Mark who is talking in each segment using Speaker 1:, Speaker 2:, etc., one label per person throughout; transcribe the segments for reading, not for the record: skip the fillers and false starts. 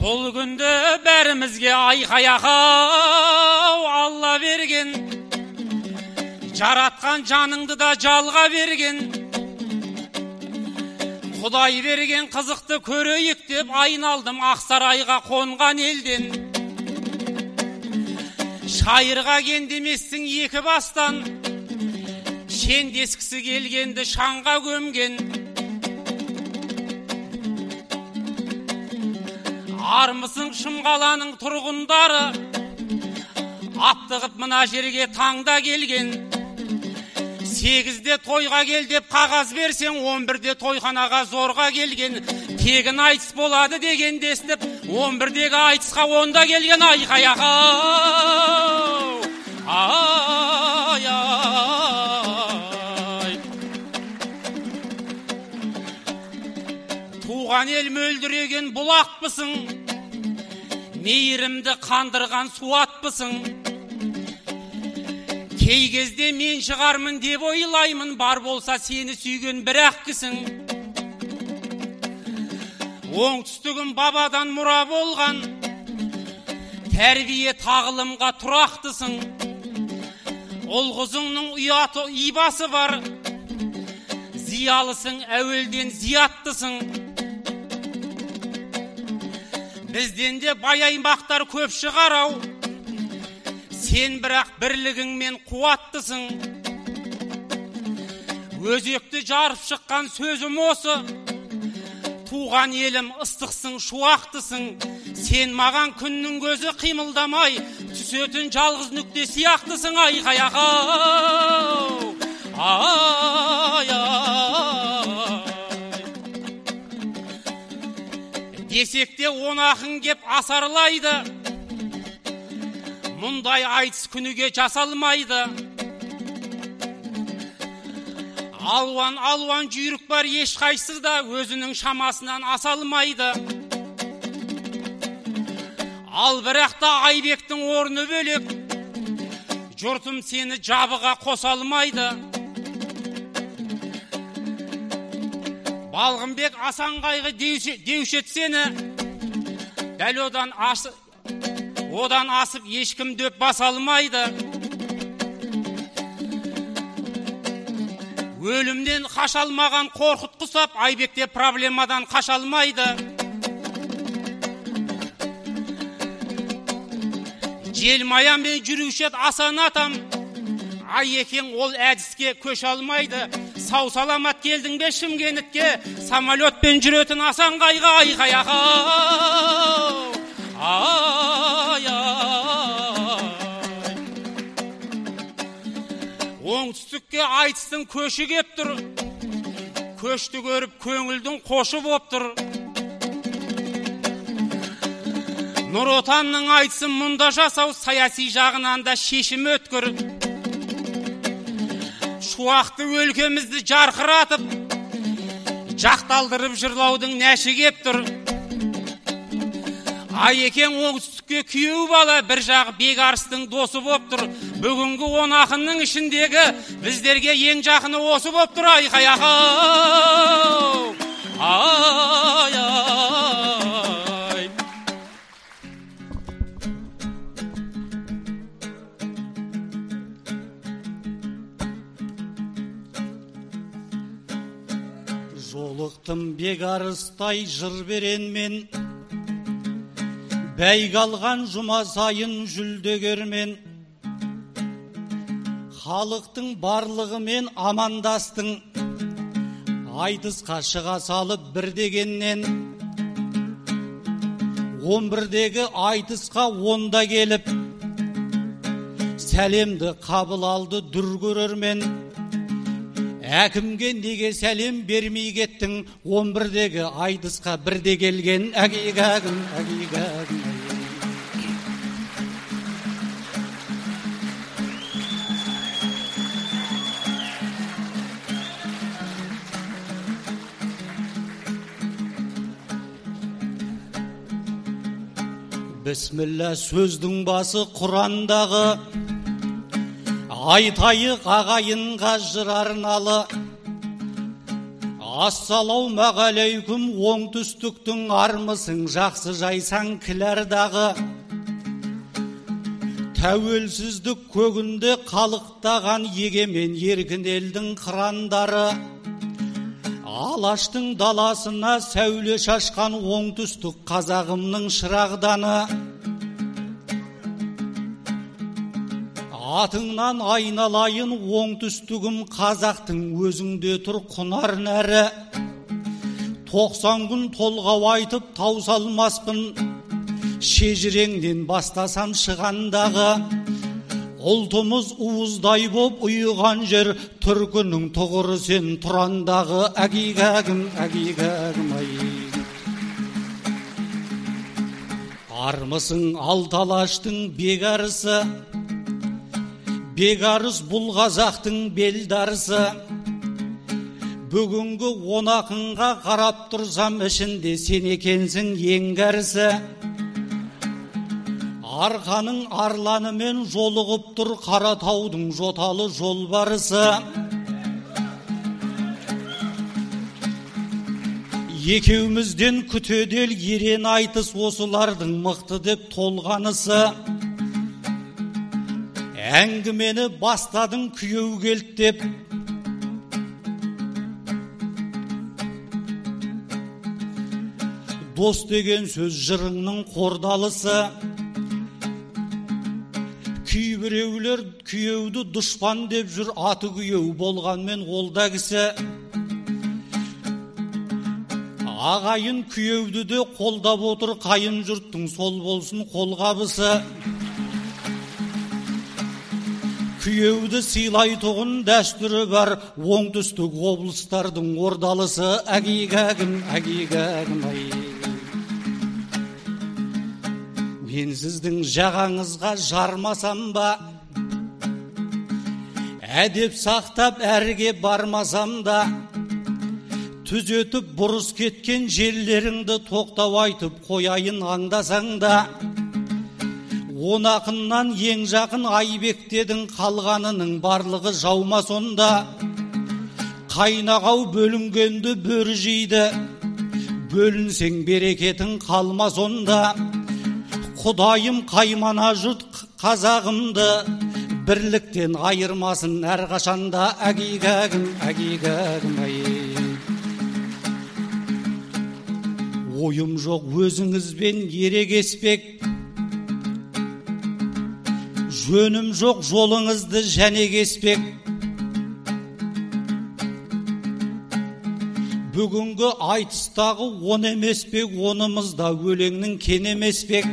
Speaker 1: Бұл күнді бәрімізге айқай-ақау Алла берген, жаратқан жаныңды да жалға берген. Құдай берген қызықты көрейік деп айналдым Ақсарайға қонған елден. Шайырға кендеместің екі бастан, шендескісі келгенді шаңға көмген. Армысың Шымқаланың тұрғындары, аптығып мына жерге таңда келген. 8-де тойға кел деп қағаз берсең, 11-де тойханаға зорға келген. Тегін айтыс болады деген естіп, 11-дегі айтысқа 10-да келген. Айқай-ақау, ай-ай. Туған ел мөлдіреген бұлақпысың, мейірімді қандырған суатпысың. Кей кезде мен шығармын деп ойлаймын, бар болса сені сүйген бір-ақ кісің. Оңтүстігім бабадан мұра болған, тәрбие тағылымға тұрақтысың. Ұл-қызыңның ұяты ибасы бар, зиялысың, әуелден зияттысың. Бізден де баяймақтар көп шығарау, сен бірақ бірлігіңмен қуаттысың. Өзекті жарып шыққан сөзім осы, туған елім ыстықсың, шуақтысың. Сен маған күннің көзі қимылдамай, түсетін жалғыз нүкте сияқтысың. Айқай-ақау, ай-ай. Десекте он ақын кеп асарлайды, мұндай айтыс күніге жасалмайды. Алуан жүйрік бар, ешқайсысы да өзінің шамасынан асалмайды. Ал бірақ та Айбектің орны бөлек, жұртым сені жабыға қосалмайды. Балғынбек Асанқайғы деушет сені, дәл одан асып ешкім дөп басалмайды. Өлімден қашалмаған Қорқыт Құсап, Айбекте проблемадан қашалмайды. Желмаянмен жүрушет Асан атам, Айекең ол әдіске көш алмайды. Сау саламат келдің бе Шымкентке, самолетпен жүретін Асанқайға. Айқай-ақау, ай-ай. Оңтүстікке айтыстың көші кеп тұр, көшті көріп көңілдің қошы боп тұр. Нұр Отанның айтысын мұнда жасау, саяси жағынан да шешім өткір. Шуақты өлкемізді жарқыратып, жақталдырып жырлаудың нәші кеп тұр. Айекең оңтүстікке күйеу бала, бір жағы Бекарыстың досы боп тұр. Бүгінгі 10 ақынның ішіндегі біздерге ең жақыны осы боп тұр. Айқай-ақау, ай-ай.
Speaker 2: Жолықтым Бекарыстай жыр беренмен, бәйге алған жұма сайын жүлдегермен. Халықтың барлығымен амандастың, айтысқа шыға салып бір дегеннен. 11-дегі айтысқа 10-да келіп, сәлемді қабыл алды дүр көрермен. Әкімге неге сәлем бермей кеттің, 11-дегі айтысқа 1-де келген. Әгейгәгім, әгейгәгім. Бісміллә сөздің басы Құрандағы, айтайық ағайынға жыр арналы. Ассалаумағалейкум, оңтүстіктің армысың, жақсы жайсаң кіләрдағы. Тәуелсіздік көгінде қалықтаған егемен еркін елдің қырандары. Алаштың даласына сәуле шашқан оңтүстік қазағымның шырағданы. Атыңнан айналайын оңтүстігім қазақтың, өзіңде тұр құнар нәрі. 90 күн толғау айтып таусалмаспын, шежіреңнен бастасам шығандағы. Ұлтымыз уыздай боп ұйыған жер, түркінің тұғыры сен тұрандағы. Әгигәгім, әгигәгім ай. Армысың алталаштың бегарысы, бегарыс бұл қазақтың белдарысы. Бүгінгі 10 ақынға қарап тұрсам, ішінде сен екенсің еңгәрісі. Арқаның арланымен жолығып тұр Қаратаудың жоталы жолбарысы. Екеумізден күтедел ерен айтыс, осылардың мықты деп толғанысы. Әңгімені бастадың күйеу келді деп. Дос деген сөз жырыңның қордалысы. Кейбіреулер күйеуді дұшпан деп жүр, аты күйеу болғанмен ол да кісі. Ағайын күйеуді де қолдап отыр, қайын жұрттың сол болсын қолғабысы. Күйеуді сыйлайтұғын дәстүрі бар, оңтүстік облыстардың ордалысы. Әгигәгім, әгигәгім ай. Мен сіздің жағаңызға жармасам ба, әдеп сақтап әрге бармасам да, түзетіп бұрыс кеткен жерлеріңді тоқтау айтып қояйын аңдасаң да. 10 ақыннан ең жақын Айбектедің, қалғанының барлығы жаума сонда. Қайнағау бөлінгенді бөрі жейді, бөлінсең берекетің қалма сонда. Құдайым қаймана жұрт қазағымды, бірліктен айырмасын әрқашанда. Әгигәгім, әгигәгім ай. Ойым жоқ өзіңізбен ерегеспек, жөнім жоқ жолыңызды және кеспек. Бүгінгі айтыстағы 10 емеспек, онымызда өлеңнің кен емеспек.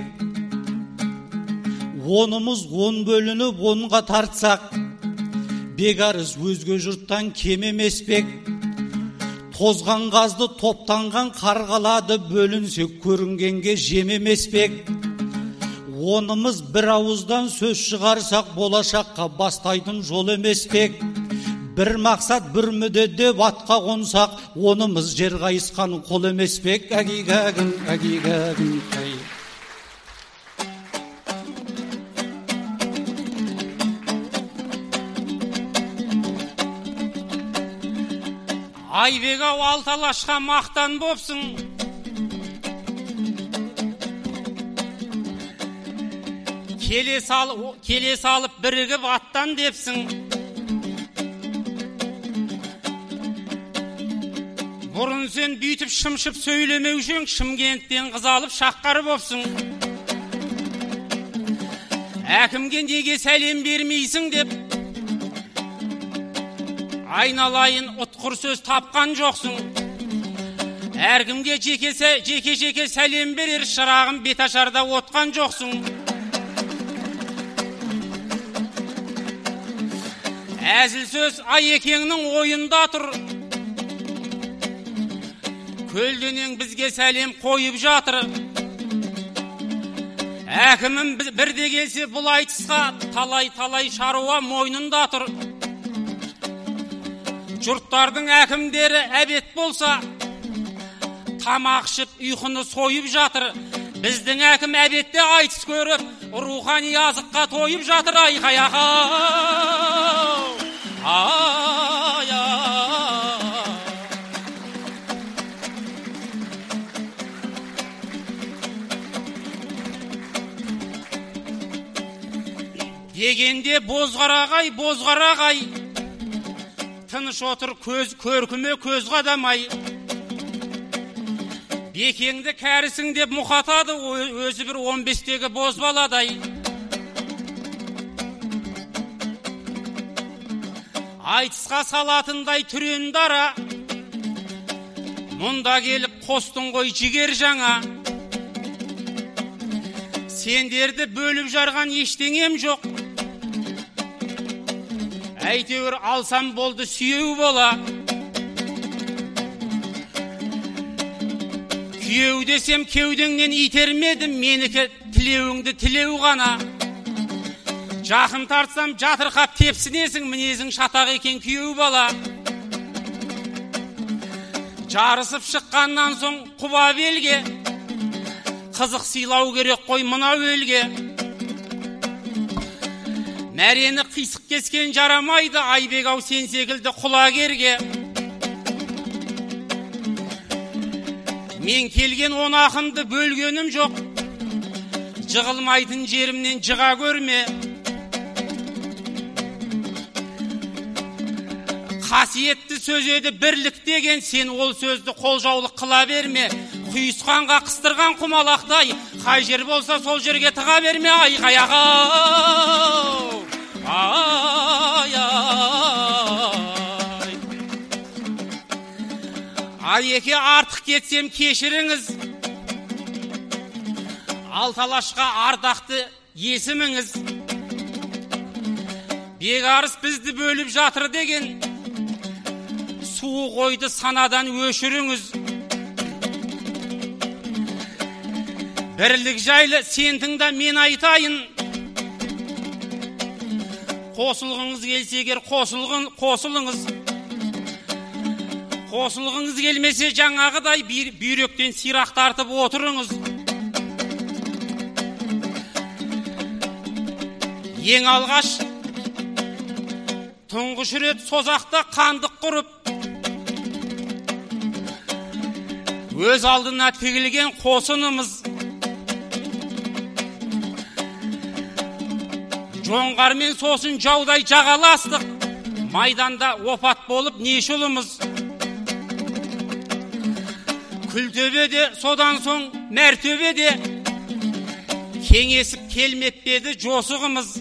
Speaker 2: Онымыз 10 бөлініп 10-ға тартсақ, бегарыз өзге жұрттан кем емеспек. Тозған қазды топтанған қарғалады, бөлінсек көрінгенге жем емеспек. Онымыз бір ауыздан сөз шығарсақ, болашаққа бастайтын жол емеспек. Бір мақсат бір мүдде атқа қонсақ, онымыз жер қайысқан қол емеспек. Әгигәгім, әгигәгім ай.
Speaker 1: Айбек-ау, алталашқа мақтан бопсың, келе салып бірігіп аттан депсің. Бұрын сен бүйтіп шымшып сөйлемеушең, Шымкенттен қыз алып шаққары бопсың. Әкімге неге сәлем бермейсің деп, айналайын ұтқыр сөз тапқан жоқсың. Әркімге жеке сәлем берер, шырағым беташарда отқан жоқсың. Әзіл сөз Айекеңнің ойында тұр, көлденең бізге сәлем қойып жатыр. Әкімім бірде келсе бұл айтысқа, талай шаруа мойнында тұр. Жұрттардың әкімдері әбет болса, тамақ ішіп ұйқыны сойып жатыр. Біздің әкім әбетте айтыс көріп, рухани азыққа тойып жатыр. Айқаяқа ай. дегенде бозғарағай, бозғарағай, тыныш отыр көркіме көз қадамай. Бекеңді кәрісің деп мұқатады, өзі бір 15-тегі боз баладай. Айтысқа салатындай түрен дара, мұнда келіп қостың ғой жігер жаңа. Сендерді бөліп жарған ештеңем жоқ, әйтеуір алсам болды сүйеу бола. Күйеу десем кеудеңнен итермедім, менікі тілеуіңді тілеу ғана. Жақын тартсам жатырқап тепсінесің, мінезің шатақ екен күйеу бала. Жарысып шыққаннан соң құба белге, қызық сыйлау керек қой мынау елге. Мәрені қисық кескен жарамайды, Айбек-ау сен секілді құлагерге. Мен келген 10 ақынды бөлгенім жоқ, жығылмайтын жерімнен жыға көрме. Қасиетті сөз еді бірлік деген, сен ол сөзді қолжаулық қыла берме. Құйысқанға қыстырған құмалақтай, қай жер болса сол жерге тыға берме. Айқаяқ-ау, ай-ай. Ай-еке артық кетсем кешіріңіз, Алталашқа ардақты есіміңіз. Бекарыс бізді бөліп жатыр деген, су қойды санадан өшіріңіз. Бірлік жайлы сен тыңда мен айтайын, қосылғыңыз келсе егер қосылыңыз. Қосылғыңыз келмесе жаңағыдай бүйректен сирақ тартып отырыңыз. Ең алғаш тұңғыш рет созақта қандық құрып, өз алдына тігілген қосынымыз. Жоңғармен сосын жаудай жағаластық, майданда опат болып нешұлымыз. Күлтөбеде содан соң мәртөбеде, кеңесіп келмеппеді жосығымыз.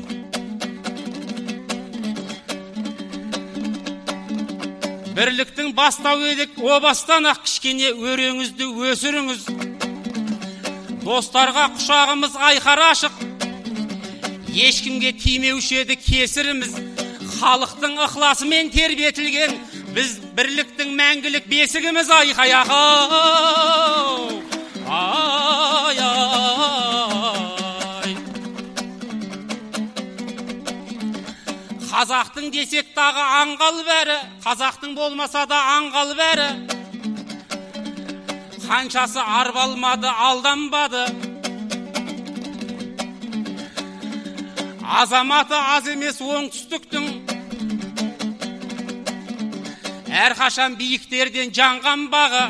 Speaker 1: Бірліктің бастау едік, о бастан-ақ кішкене өреңізді өсіріңіз. Достарға құшағымыз айқар ашық, ешкімге тимеуші еді кесіріміз. Халықтың ықыласымен тербетілген, біз бірліктің мәңгілік бесігіміз. Айқаяқ-ау, ай-ай. Қазақтың десек дағы аңғал бәрі, қазақтың болмаса да аңғал бәрі. Қаншасы арбалмады, алданбады. Азаматы аз емес оңтүстіктің, әрқашан биіктерден жанған бағы.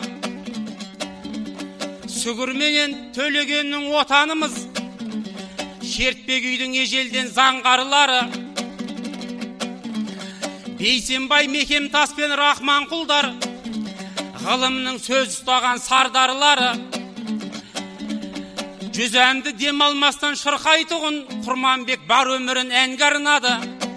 Speaker 1: Сүгірменен төлегеннің отанымыз, шертпек үйдің ежелден заңғарылары. Бейсенбай Мекемтас пен Рахманқұлдар, ғылымның сөз ұстаған сардарлары. Жүз әнді демалмастан шырқайтұғын, Құрманбек бар өмірін әнге арнады.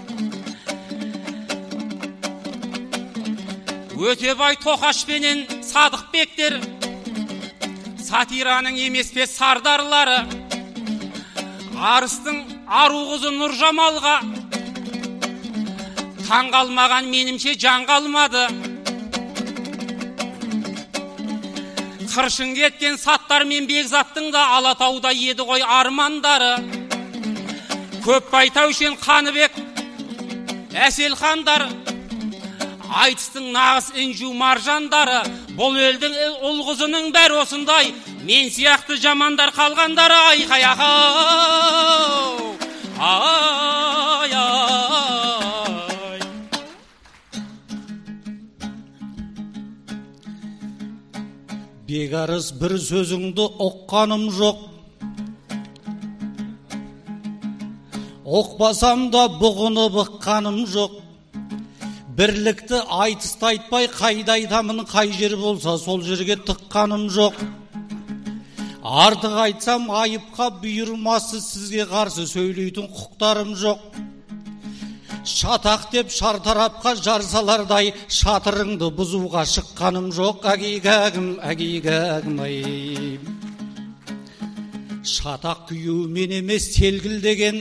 Speaker 1: Өтебай Тоқашпенен Садықбектер, сатираның емес пе сардарлары. Арыстың ару қызы Нұржамалға таң қалмаған менімше жан қалмады. Қыршын кеткен Саттар мен Бекзаттың да Алатауда еді ғой армандары. Көп байтаушен Қаныбек, Әселхандар, айтыстың нағыз інжу маржандары. Бұл елдің ұл қызының бәрі осындай, мен сияқты жамандар қалғандары. Айқаяқ-ау, ай-ай.
Speaker 2: Бекарыс бір сөзіңді оққаным жоқ, Оқпасам да бұғыны быққаным жоқ. Бірлікті айтысты айтпай қайда айтамын, қай жер болса сол жерге тыққаным жоқ. Артық айтсам айыпқа бұйырмасы, сізге қарсы сөйлейтін құқтарым жоқ. Шатақ деп шартарапқа жарсалардай шатырыңды бұзуға шыққаным жоқ. Әгейгәгім ай. Шатақ күйеумен емес телгілдеген,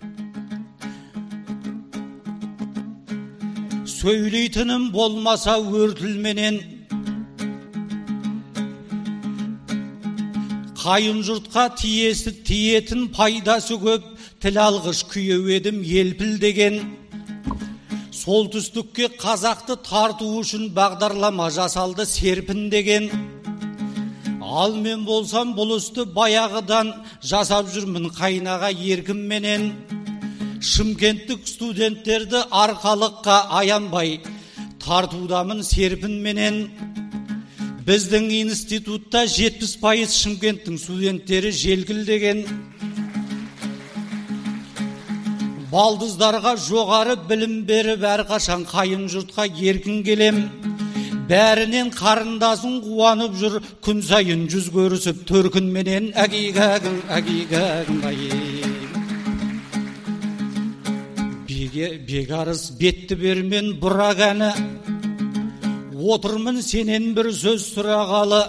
Speaker 2: сөйлейтінім болмаса өртілменен. Қайын жұртқа тиетін пайдасы көп, тіл алғыш күйеу едім елпілдеген. Солтүстікке қазақты тарту үшін бағдарлама жасалды серпіндеген. Ал мен болсам бұл істі баяғыдан жасап жүрмін қайнаға еркімменен. Шымкенттік студенттерді арқалыққа аянбай тартудамын серпінменен. Біздің институтта 70% Шымкенттің студенттері желкілдеген. Балдыздарға жоғары білім беріп әрқашан қайын жұртқа еркін келем. Бәрінен қарындасын қуанып жүр, күн сайын жүз көрісіп төркінменен. Әгейгәгім ай. Бегарыс бетті бермен бұрақ әні, отырмын сенен бір сөз сұрағалы.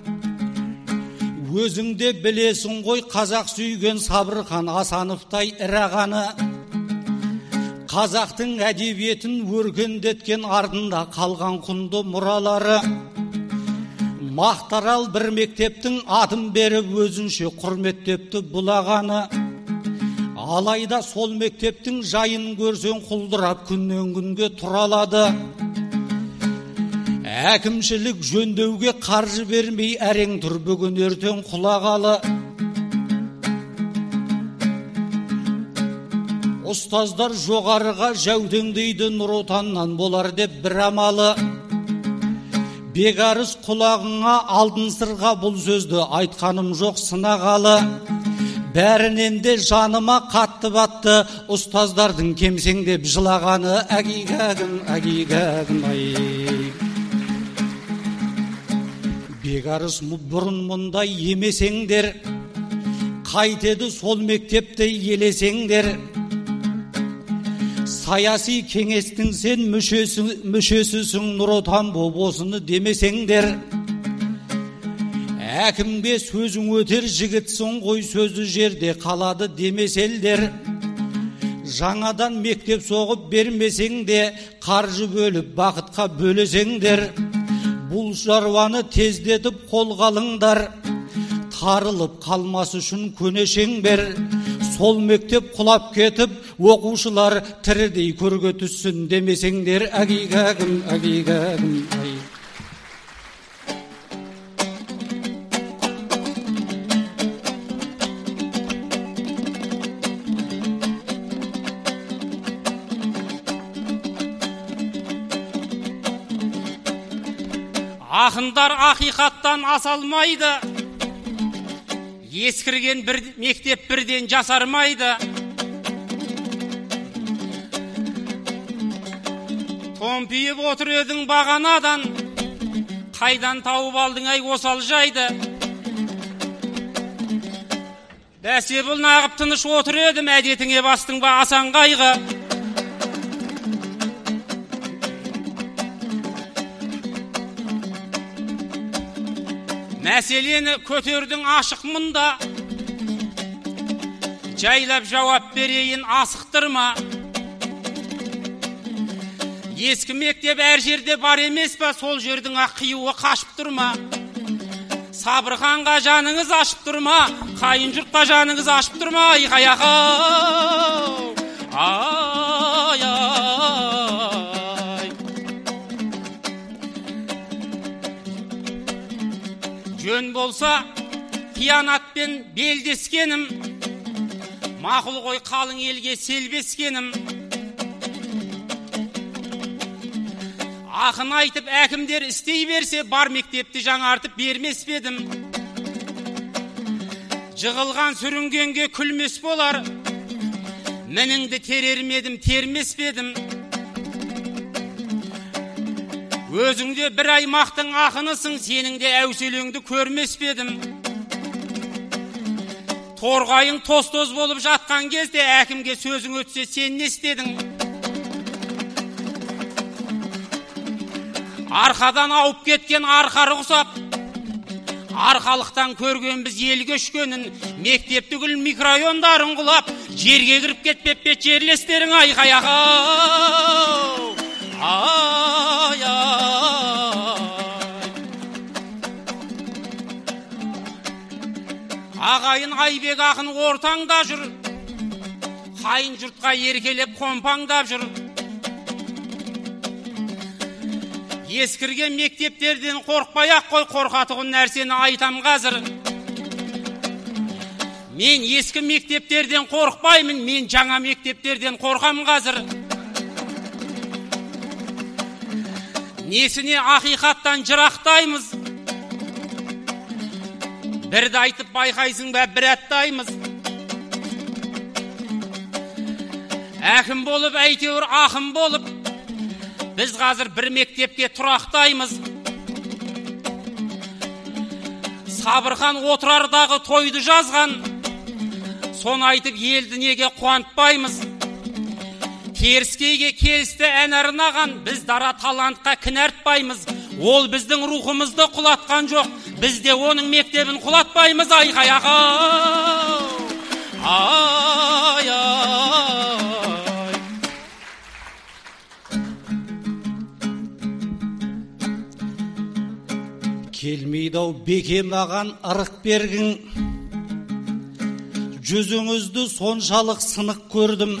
Speaker 2: Өзіңде білесің ғой қазақ сүйген Сабырхан Асановтай ірағаны. Қазақтың әдебиетін өркендеткен ардында қалған құнды мұралары. Мақтарал бір мектептің атын беріп өзінше құрметтепті бұлағаны. Алайда сол мектептің жайын көрсең құлдырап күннен күнге тұралады. Әкімшілік жөндеуге қаржы бермей әрең тұр, бүгін ертең құлағалы. Ұстаздар жоғарыға жәудеңдейді, Нұр Отаннан болар деп бір амалы. Бегарыс құлағыңа алтын сырға бұл сөзді айтқаным жоқ сынағалы. Бәрінен де жаныма қатты батты, ұстаздардың кемсеңдеп жылағаны. Әгейгәгім ай. Бегарыс бұрын мұндай емесеңдер, қайтеді сол мектепті елесеңдер. Саяси кеңестің сен мүшесісің, Нұр Отан боп осыны демесеңдер. Әкімге сөзің өтер жігітсің ғой, сөзі жерде қалады демеселдер. Жаңадан мектеп соғып бермесең де, қаржы бөліп бақытқа бөлесеңдер. Бұл шаруаны тездетіп қолға алыңдар, тарылып қалмас үшін көнешеңдер. Сол мектеп құлап кетіп, оқушылар тірідей көрге түссін демесеңдер. Әгейгәгім ай.
Speaker 1: Ақындар ақиқаттан асалмайды, ескірген бір мектеп бірден жасармайды. Томпиып отыр едің бағанадан, қайдан тауып алдың ай осал жайды. Бәсе бұл нағып тыныш отыр едім, әдетіңе бастың ба асан қайғы. Мәселені көтердің ашық мұнда, жайлап жауап берейін асықтырма. Ескі мектеп әр жерде бар емес па, сол жердің қиюы қашып тұрма. Сабырханға жаныңыз ашып тұрма, қайын жұртқа жаныңыз ашып тұрма. Ай. Жөн болса қиянатпен белдескенім, мақұл ғой қалың елге селбескенім. Ақын айтып әкімдер істей берсе, бар мектепті жаңартып бермес бедім. Жығылған сүрінгенге күлмес болар, мініңді терермедім, термеспедім. Өзіңде бір аймақтың ақынысың, сеніңде әуселеңді көрмеспедім. Торғайың тоз-тоз болып жатқан кезде әкімге сөзің өтсе сен не істедің? Арқадан ауып кеткен арқары құсап, арқалықтан көрген біз ел көшкенін, мектепті гүл микрорайондарын құлап, жерге кіріп кетпеп пе жерлестерің айқай ағау. Ай, ағайын Айбек ақын ортаңда жүр, қайын жұртқа еркелеп қомпаңдап жүр. Ескірген мектептерден қорқпай-ақ қой, қорқатығын нәрсені айтам қазір. Мен ескі мектептерден қорқпаймын, мен жаңа мектептерден қорқам қазір. Несіне ақиқаттан жырақтаймыз? Бірді айтып байқайсың ба, бір аттаймыз. Әкім болып, әйтеуір ақым болып, біз қазір бір мектепке тұрақтаймыз. Сабырхан отырардағы тойды жазған, соны айтып елді неге қуантпаймыз? Теріскейге келісті ән арнаған, біз дара талантқа кінәртпаймыз. Ол біздің рухымызды құлатқан жоқ, біз де оның мектебін құлатпаймыз. Айқай ағау, ай, ай.
Speaker 2: Келмейді-ау бекем аған ырық бергің, жүзіңізді соншалық сынық көрдім.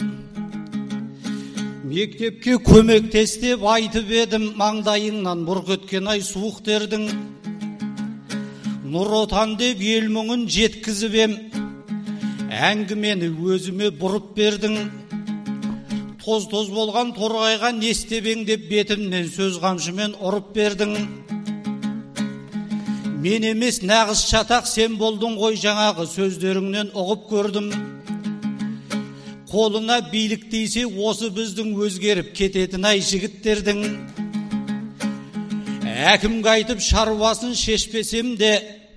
Speaker 2: Мектепке көмектестеп айтып едім, маңдайыңнан бұрқ өткен ай суық дердің. Нұр отан деп ел мұңын жеткізіп ем, әңгімені өзіме бұрып бердің. Тоз-тоз болған торғайға не істебең деп бетімнен сөз қамшымен ұрып бердің. Мен емес нағыз шатақ сен болдың ғой, жаңағы сөздеріңнен ұғып көрдім. Қолына билік дейсе осы біздің өзгеріп кететін ай жігіттердің. Әкімге айтып шаруасын шешпесем де,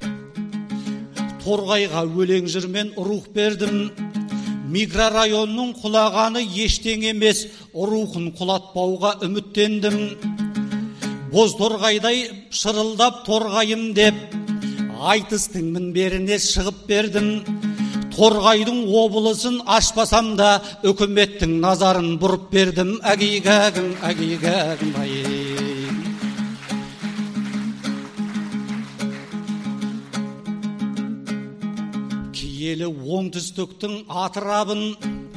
Speaker 2: торғайға өлең жырмен рух бердім. Микрорайонның құлағаны ештең емес, рухын құлатпауға үміттендім. Боз торғайдай шырылдап торғайым деп, айтыстың мінберіне шығып бердім. Торғайдың облысын ашпасам да, үкіметтің назарын бұрып бердім. Әгейгәгім, әгейгәгім, айым. Киелі оңтүстіктің атырабын,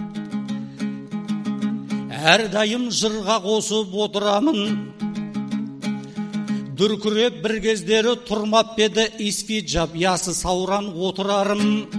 Speaker 2: әрдайым жырға қосып отырамын. Дүркіреп бір кездері тұрмап беді, испиджап ясы сауран отырарым.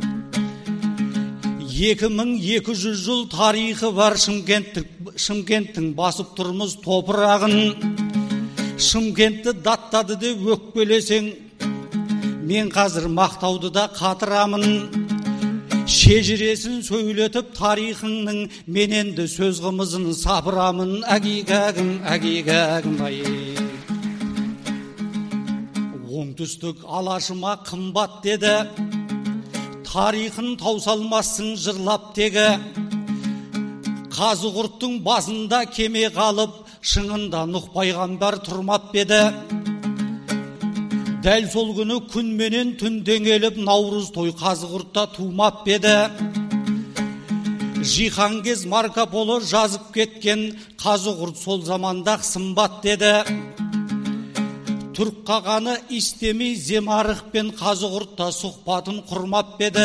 Speaker 2: 2200 жыл тарихы бар Шымкенттің басып тұрмыз топырағын. Шымкентті даттады деп өкпелесең, мен қазір мақтауды да қатырамын. Шежіресін сөйлетіп тарихыңның, мен енді сөз қымызын сапырамын. Әгейгәгім, әгейгәгім, ай. Оңтүстік алашыма қымбат деді, тарихын таусалмассың жырлап тегі. Қазығұрттың басында кеме қалып, шыңында Нұх пайғамбар тұрмап беді. Дәл сол күні күнменен түн деңеліп, Наурыз той Қазығұртта тумап беді. Жиһангез Марко Поло жазып кеткен, Қазығұрт сол заманда сымбат деді. Түрк қағаны істемей Земарық пен Қазығұртта сұхбатын құрмап беді.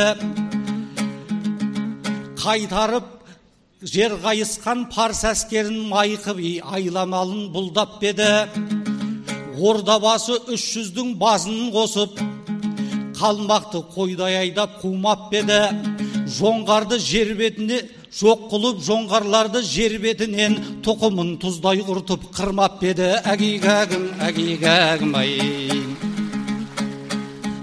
Speaker 2: Қайтарып жер қайысқан Парс әскерін Майқы-би айламалын бұлдап беді. Ордабасы 300-дің басын қосып, қалмақты қойдай айдап қумап беді. Жоңғарды жер бетіне жоқ қылып, жоңғарларды жер бетінен тұқымын тұздай құртып қырмап беді. Әгейгәгім, әгейгәгім, ай.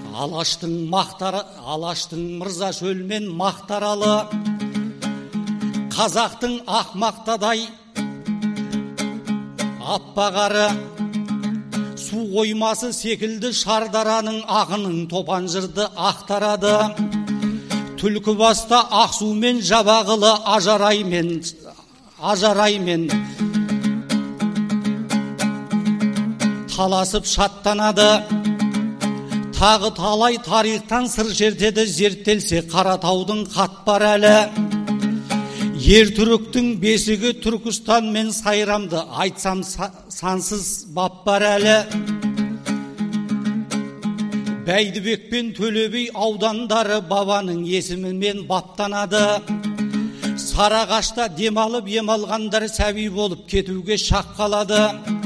Speaker 2: Алаштың мырза шөлмен мақтаралы, қазақтың ақмақтадай аппағары су қоймасы секілді шардараның ақының топан жырды ақтарады. Түлкібаста ақсумен жабағылы ажараймен таласып шаттанады. Тағы талай тарихтан сыр шертеді зерттелсе Қаратаудың қатпар әлі. Ертүріктің бесігі Түркістан мен Сайрамды айтсам сансыз бап бар әлі. Бәйдібек пен Төлебей аудандары бабаның есімімен баптанады. Сарағашта демалып емалғандар сәби болып кетуге шақ қалады.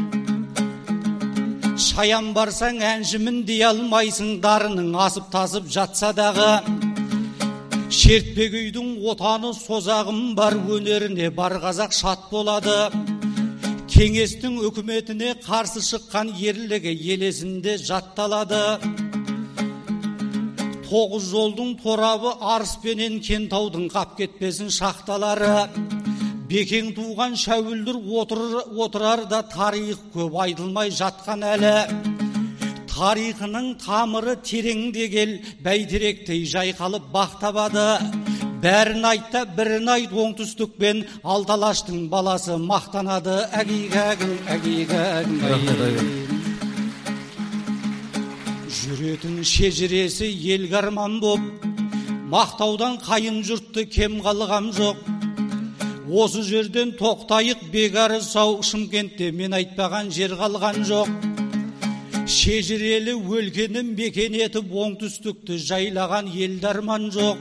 Speaker 2: Шаян барсаң әншімін дей алмайсың, дарының асып тасып жатса дағы. Шертпек үйдің отаны созағым бар, өнеріне бар қазақ шат болады. Кеңестің үкіметіне қарсы шыққан ерлігі елесінде жатталады. Тоғыз жолдың торабы Арыспенен Кентаудың қап кетпесін шақталары. Бекең туған шәуілдір отырар да тарих көп айтылмай жатқан әлі. Тарихының тамыры тереңдегел бәйтеректей жайқалып бақтабады. Бәрін айтта бірін айт, оңтүстікпен Алталаштың баласы мақтанады. Әгейгәгім. Жүретін шежіресі елге арман боп, мақтаудан қайын жұртты кем қалғам жоқ. Осы жерден тоқтайық, бегары сау, Шымкентте мен айтпаған жер қалған жоқ. Шежірелі өлкенің мекен етіп, оңтүстікті жайлаған елде арман жоқ.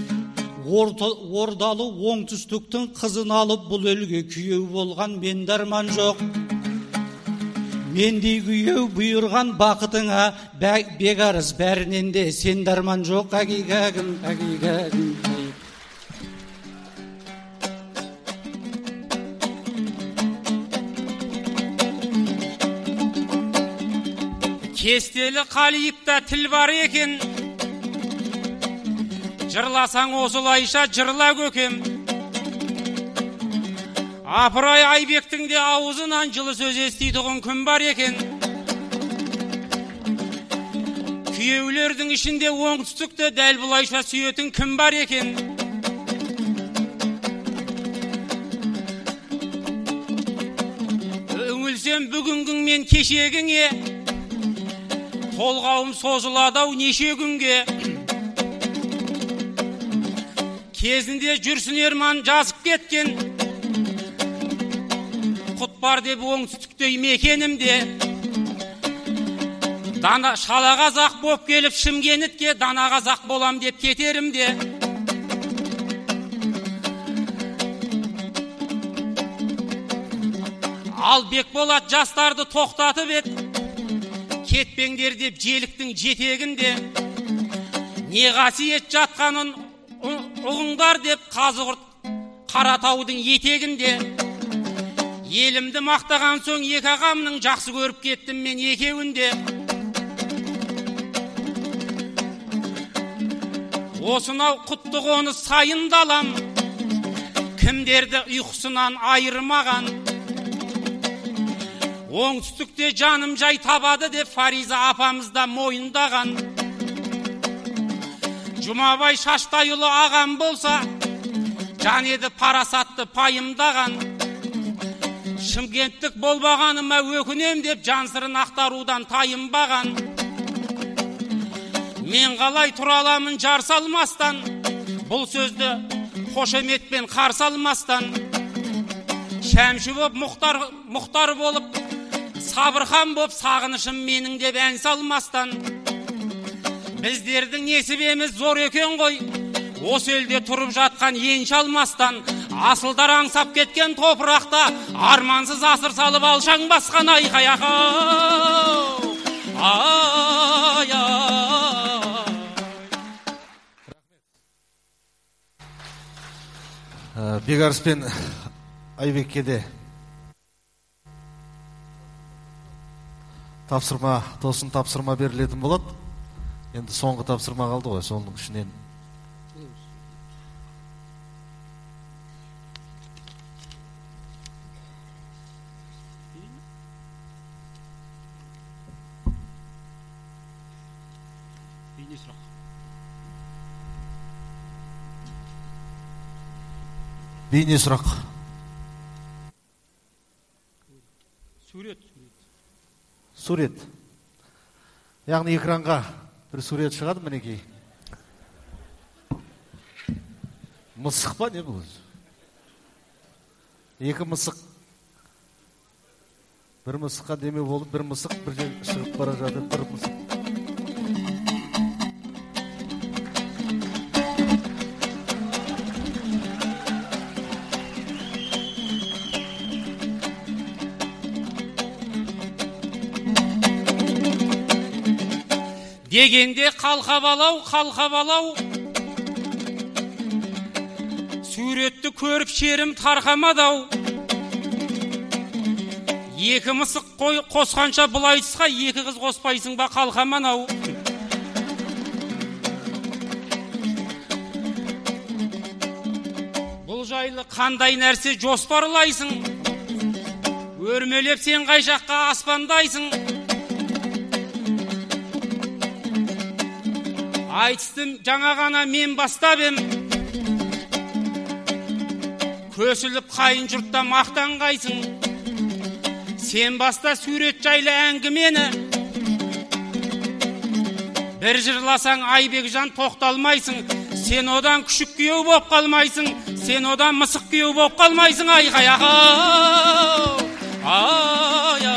Speaker 2: Ордалы оңтүстіктің қызын алып, бұл елге күйеу болған менде арман жоқ. Мендей күйеу бұйырған бақытыңа, бегарыз бәрінен де сенде арман жоқ. Әгейгәгім.
Speaker 1: Кестелі қалиыпта тіл бар екен, жырласаң осылайша жырла көкем. Апырай Айбектің де аузынан жылы сөз еститұғын күн бар екен. Күйеулердің ішінде оңтүстікті дәл бұлайша сүйетін кім бар екен. Үңілсем бүгінгің мен кешегіңе, толғауым созыладау неше күнге. Кезінде жүрсін Ерман жазып кеткен, құт бар деп оңтүстіктей мекенімде. Шала қазақ боп келіп Шымкентке, дана қазақ болам деп кетерімде. Ал Бекболат жастарды тоқтатып ет, кетпеңдер деп желіктің жетегінде. Не қасиет жатқанын ұғыңдар деп Қазығұрт Қаратаудың етегінде. Елімді мақтаған соң екі ағамның жақсы көріп кеттім мен екеуінде. Осынау құтты қоныс сайын далам, кімдерді ұйқысынан айырмаған. Оңтүстікте жаным жай табады деп Фариза апамызда мойындаған. Жұмабай Шаштайұлы ағам болса, жан еді парасатты пайымдаған. Шымкенттік болбағаныма өкінем деп жансырын ақтарудан тайынбаған. Мен қалай тұра аламын жар салмастан, бұл сөзді қошеметпен қарсы алмастан. Шәмші боп мұхтар болып, сабырхан боп сағынышым менің деп ән салмастан. Біздердің несібеміз зор екен ғой, осы елде тұрып жатқан енші алмастан. Асылдар аңсап кеткен топырақта, армансыз асыр салып алшаң басқан айқай ақау.
Speaker 3: Бегарыс пен Айбекке де тосын тапсырма берілетін болады. Енді соңғы тапсырма қалды ғой, соның ішінен
Speaker 1: бейне сұрақ.
Speaker 3: Бейне сұрақ. Сурет. Яғни экранға бір сурет шығады, мінекей. Мысық па, не бұл? Екі мысық. Бір мысыққа деме болып, бір мысық бір жер шығып бара жатыр, бір мысық.
Speaker 1: Дегенде қалқабалау, қалқабалау, суретті көріп шерім тарқамадау. Екі мысық қосқанша бұл айтысқа, екі қыз қоспайсың ба қалқаманау. Бұл жайлы қандай нәрсе жоспарлайсың? Өрмелеп сен қай жаққа аспандайсың? Айтыстым жаңа ғана мен бастап ем. Көсіліп қайын жұртта мақтанғайсың. Сен баста сурет жайлы әңгімені. Бір жырласаң Айбекжан тоқталмайсың. Сен одан күшік күйеу боп қалмайсың. Сен одан мысық күйеу боп қалмайсың. Айғай ағау, ай.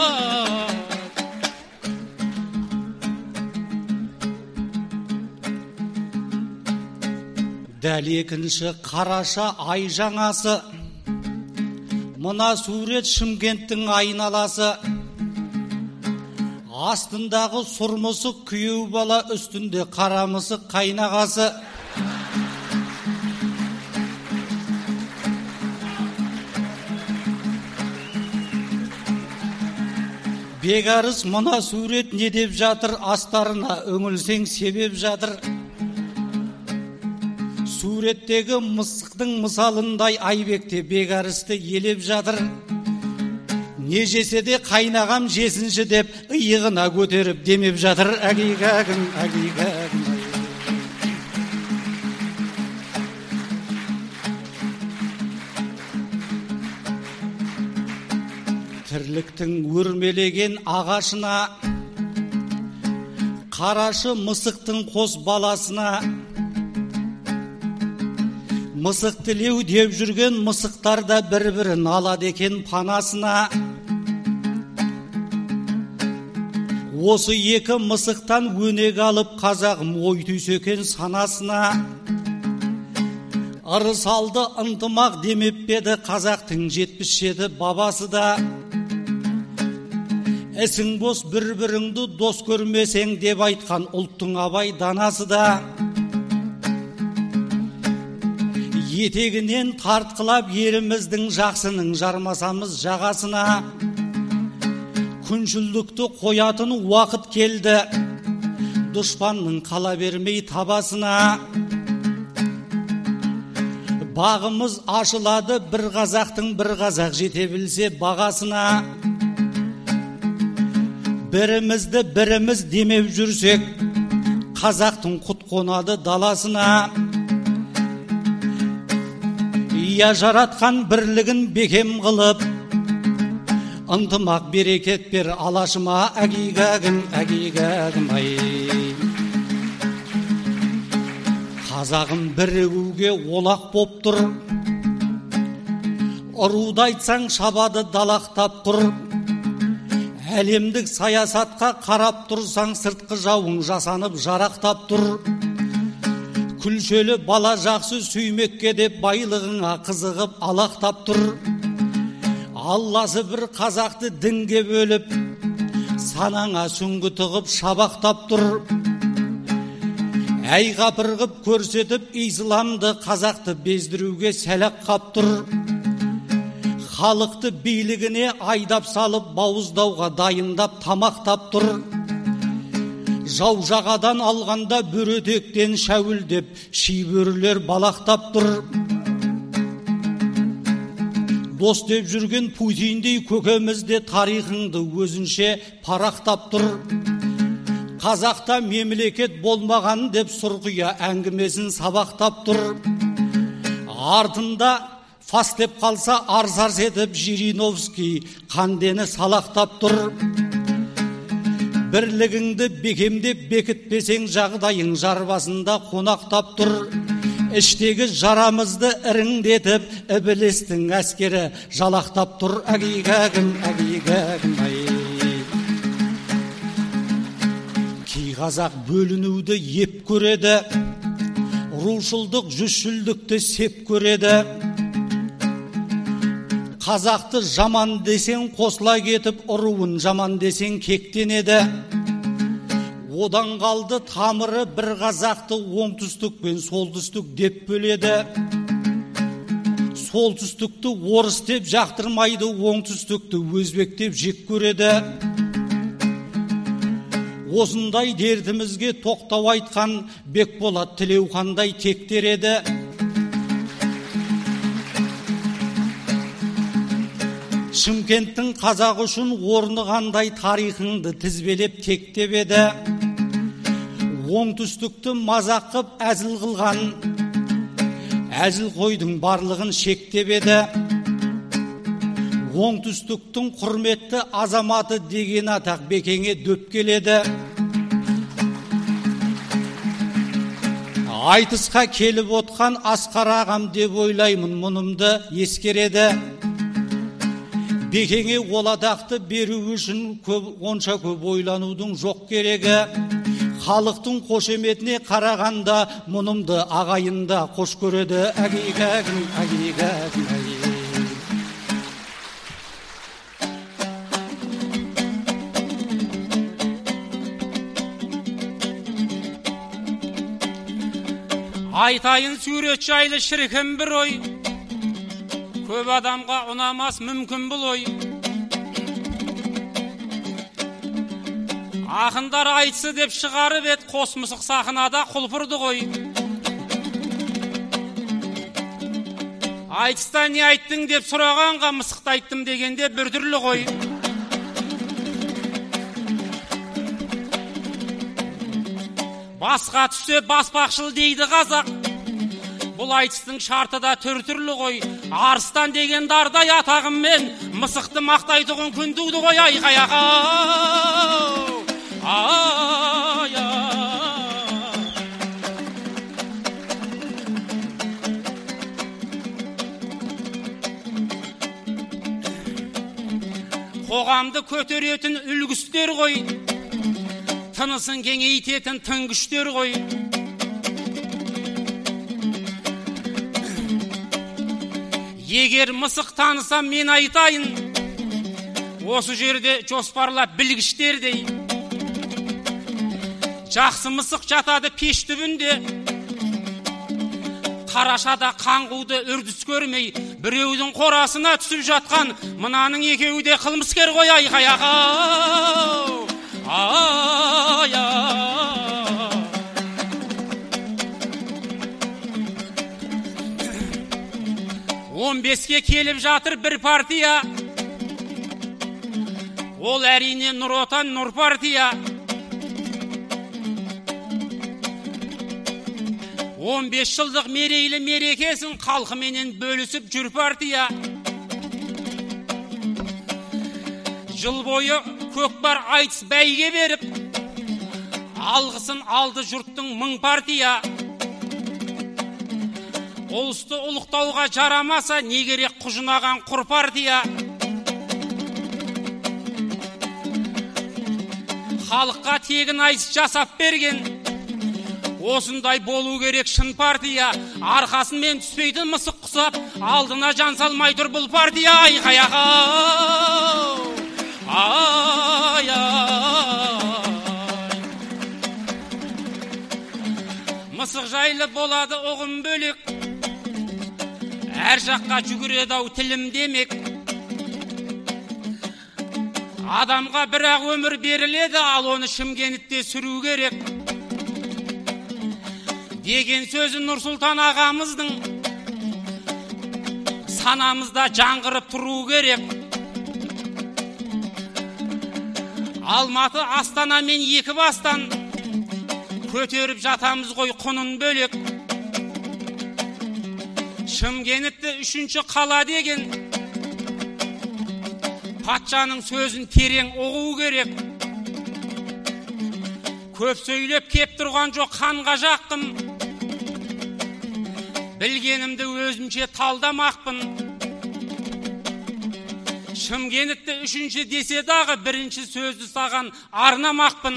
Speaker 2: Дәл екінші қараша ай жаңасы, мына сурет Шымкенттің айналасы. Астындағы сұрмысық күйеу бала, үстінде қарамысық қайнағасы. Бегарыс мына сурет не деп жатыр, астарына үңілсең себеп жатыр. Суреттегі мысықтың мысалындай Айбекте Бегарысты елеп жатыр. Не жесе де қайнағам жесінші деп иығына көтеріп демеп жатыр. Әгейгәгім, әгейгәгім. Тірліктің өрмелеген ағашына, қарашы мысықтың қос баласына. Мысық тілеу деп жүрген мысықтарда бір-бірін алады екен панасына. Осы екі мысықтан өнег алып қазағым ой түйсекен санасына. Ырыс алды ынтымақ демеп беді қазақтың 77 бабасы да. Ісің бос бір-біріңді дос көрмесең деп айтқан ұлттың абай данасы да. Етегінен тартқылап еліміздің жақсының жармасамыз жағасына. Күншілдікті қоятын уақыт келді, дұшпанның қала бермей табасына. Бағымыз ашылады бір қазақтың, бір қазақ жете білсе бағасына. Бірімізді біріміз демеп жүрсек, қазақтың құт қонады даласына. Я жаратқан бірлігін бекем қылып, ынтымақ берекет бер алашыма. Әгейгәгім, әгейгәгім ай. Қазағым бірігуге олақ боп тұр, ұруды айтсаң шабады далақтап құр. Әлемдік саясатқа қарап тұрсаң сыртқы жауың жасанып жарақтап тұр. Күлшелі бала жақсы сүймекке деп байлығыңа қызығып алақтап тұр. Алласы бір қазақты дінге бөліп, санаңа сүңгі тығып шабақтап тұр. Әй қапырғып көрсетіп исламды қазақты бездіруге сәлақ қап тұр. Халықты билігіне айдап салып бауыздауға дайындап тамақтап тұр. Жау жағадан алғанда бөретектен шәуілдеп шибөрілер балақтап тұр. Дос деп жүрген Путиндей көкемізде тарихыңды өзінше парақтап тұр. Қазақта мемлекет болмаған деп сұрқия әңгімесін сабақтап тұр. Артында фас деп қалса арс-арс етіп Жириновский қандені салақтап тұр. Бірлігіңді бекемдеп бекітпесең жағдайың жарбасында қонақтап тұр. Іштегі жарамызды іріңдетіп ібілістің әскері жалақтап тұр. Әгейгәгім, әгейгәгім, ай. Кей қазақ бөлінуді еп көреді, рушылдық жүзшілдікті сеп көреді. Қазақты жаман десең қосыла кетіп, ұруын жаман десең кектенеді. Одан қалды тамыры бір қазақты оңтүстік пен солтүстік деп бөледі. Солтүстікті орыс деп жақтырмайды, оңтүстікті өзбек деп жек көреді. Осындай дертімізге тоқтау айтқан Бекболат Тілеухандай тектер еді. Шымкенттің қазақ үшін орны қандай тарихыңды тізбелеп тектеп еді. Оңтүстікті мазақ қып әзіл қылған, әзіл қойдың барлығын шектеп еді. Оңтүстіктің құрметті азаматы деген атақ Бекеңе дөп келеді. Айтысқа келіп отқан Асқар ағам деп ойлаймын, мұнымды ескереді. Бекеңе ол атақты беру үшін онша көп ойланудың жоқ керегі. Халықтың қошеметіне қарағанда мұнымды ағайында қош көреді. Әгейгәгім, әгейгәгім, әгей.
Speaker 1: Айтайын сурет жайлы шіркін бір ой, көп адамға ұнамас мүмкін бұл ой. Ақындар айтсы деп шығарып ет, қос мысық сахнада құлпырды ғой. Айтыста не айттың деп сұрағанға мысықты айттым дегенде бір түрлі ғой. Басқа түссе баспақшыл дейді қазақ. Бұл айтыстың шарты да түр-түрлі ғой. Арыстан деген дардай атағыммен мысықты мақтайтұғын күн туды ғой. Айқаяға ай-ай. 'Қоғамды көтеретін үлгістер ғой, тынысын кеңейтетін тыңгіштер ғой. Егер мысық танысам мен айтайын, осы жерде жоспарлап білгіштердей. Жақсы мысық жатады пеш түбінде, қарашада қаңғуды үрдіс көрмей, біреудің қорасына түсіп жатқан, мынаның екеуі де қылмыскер ғой. Айқаяға ай-ай. 15-ке келіп жатыр бір партия, ол әрине Нұр Отан, Нұр партия. 15 жылдық мерейлі мерекесін халқыменен бөлісіп жүр партия. Жыл бойы көкпар айтыс бәйге беріп, алғысын алды жұрттың мың партия. Ұлысты ұлықтауға жарамаса, не керек құжынаған құр партия. Халыққа тегін айтыс жасап берген, осындай болу керек шын партия. Арқасымен түспейтін мысық құсап, алдына жан салмай тұр бұл партия. Айқаяға ай-ай. Мысық жайлы болады оғым бөлек, әр жаққа жүгіреді ау тілім демек. Адамға бірақ өмір беріледі, ал оны Шымкентте сүру керек деген сөзі Нұрсұлтан ағамыздың санамызда жаңғырып тұру керек. Алматы Астана мен екі бастан көтеріп жатамыз ғой құнын бөлек. Шымкентті үшінші қала деген патшаның сөзін терең ұғу керек. Көп сөйлеп кеп тұрған жоқ, қанға жақтым. Білгенімді өзімше талдамақпын. Шымкентті үшінші десе дағы бірінші сөзді саған арнамақпын.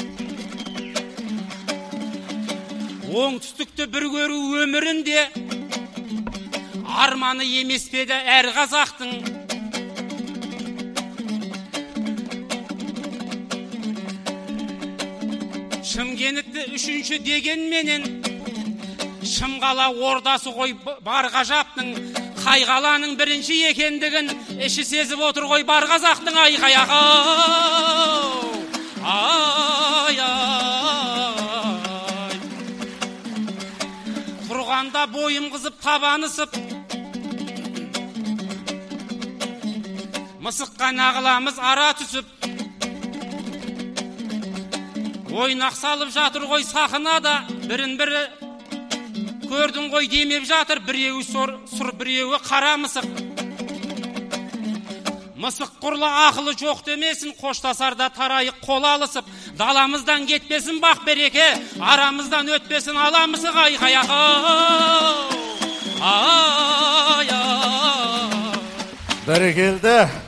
Speaker 1: Оңтүстікті бір көру өмірінде арманы емес пе еді әр қазақтың. Шымкентті үшінші дегенменен Шымқала ордасы ғой бар ғажаптың. Қай қаланың бірінші екендігін іші сезіп отыр ғой бар қазақтың. Айқай ай. Тұрғанда бойым қызып табанысып, мысыққа нағыламыз ара түсіп, ойнақ салып жатыр ғой сахнада, бірін бірі көрдің ғой демеп жатыр, біреуі сұр, біреуі қара мысық. Мысық құрлы ақылы жоқ демесін, қоштасарда тарайық қол алысып, даламыздан кетпесін бақ береке, арамыздан өтпесін ала мысық. Айқай
Speaker 3: Бәрекелді.